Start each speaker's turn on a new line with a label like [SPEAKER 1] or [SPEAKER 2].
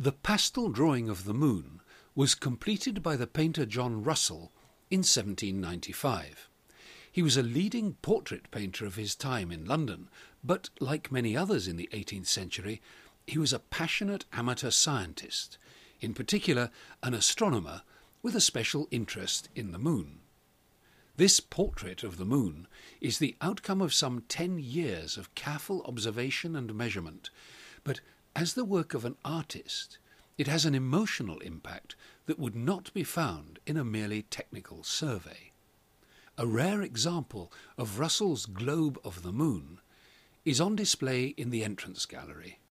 [SPEAKER 1] The pastel drawing of the moon was completed by the painter John Russell in 1795. He was a leading portrait painter of his time in London, but like many others in the 18th century, he was a passionate amateur scientist, in particular an astronomer with a special interest in the moon. This portrait of the moon is the outcome of some 10 years of careful observation and measurement, but as the work of an artist, it has an emotional impact that would not be found in a merely technical survey. A rare example of Russell's globe of the moon is on display in the entrance gallery.